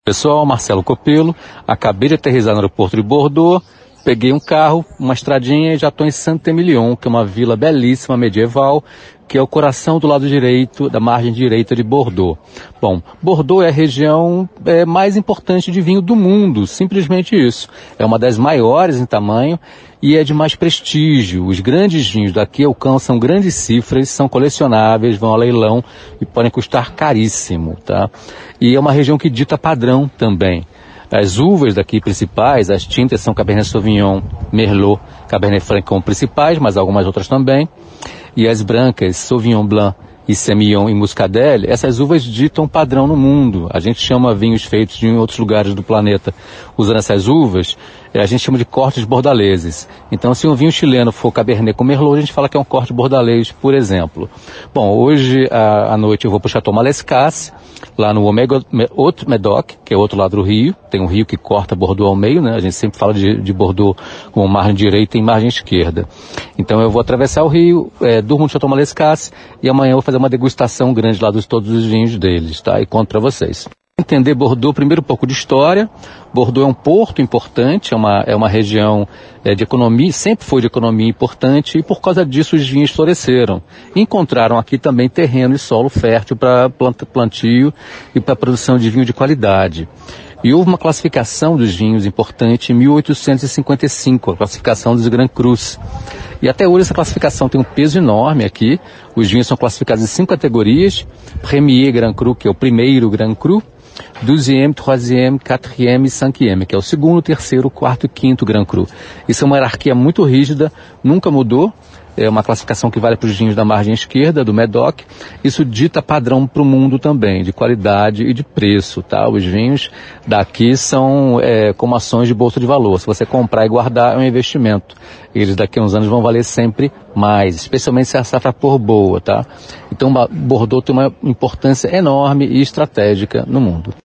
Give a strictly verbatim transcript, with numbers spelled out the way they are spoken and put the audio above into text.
Pessoal, Marcelo Copelo, acabei de aterrissar no aeroporto de Bordeaux, peguei um carro, uma estradinha e já estou em Saint-Émilion, que é uma vila belíssima, medieval, que é o coração do lado direito, da margem direita de Bordeaux. Bom, Bordeaux é a região é, mais importante de vinho do mundo, simplesmente isso. É uma das maiores em tamanho e é de mais prestígio. Os grandes vinhos daqui alcançam grandes cifras, são colecionáveis, vão a leilão e podem custar caríssimo, tá? E é uma região que dita padrão também. As uvas daqui principais, as tintas são Cabernet Sauvignon, Merlot, Cabernet Franc como principais, mas algumas outras também. E as brancas, Sauvignon Blanc e Semillon e Muscadelle, essas uvas ditam padrão no mundo. A gente chama vinhos feitos em outros lugares do planeta usando essas uvas, a gente chama de cortes bordaleses. Então, se um vinho chileno for Cabernet com Merlot, a gente fala que é um corte bordalês, por exemplo. Bom, hoje à, à noite eu vou para o Château Malescasse, lá no Haut-Médoc, que é outro lado do rio. Tem um rio que corta Bordeaux ao meio, né? A gente sempre fala de, de Bordeaux com margem direita e margem esquerda. Então eu vou atravessar o rio, é, durmo no Château Malescasse e amanhã eu vou fazer uma degustação grande lá de todos os vinhos deles, tá? E conto para vocês. Entender Bordeaux, primeiro um pouco de história. Bordeaux é um porto importante, é uma, é uma região é, de economia, sempre foi de economia importante, e por causa disso os vinhos floresceram. Encontraram aqui também terreno e solo fértil para plantio e para produção de vinho de qualidade. E houve uma classificação dos vinhos importante em mil oitocentos e cinquenta e cinco, a classificação dos Grand Crus. E até hoje essa classificação tem um peso enorme aqui. Os vinhos são classificados em cinco categorias: Premier Grand Cru, que é o primeiro Grand Cru, Deuxième, troisième, quatrième e cinquième, que é o segundo, terceiro, quarto e quinto Grand Cru. Isso é uma hierarquia muito rígida, nunca mudou. É uma classificação que vale para os vinhos da margem esquerda, do Médoc. Isso dita padrão para o mundo também, de qualidade e de preço, tá? Os vinhos daqui são é, como ações de bolsa de valor. Se você comprar e guardar, é um investimento. Eles daqui a uns anos vão valer sempre mais, especialmente se a safra for boa, tá? Então, Bordeaux tem uma importância enorme e estratégica no mundo.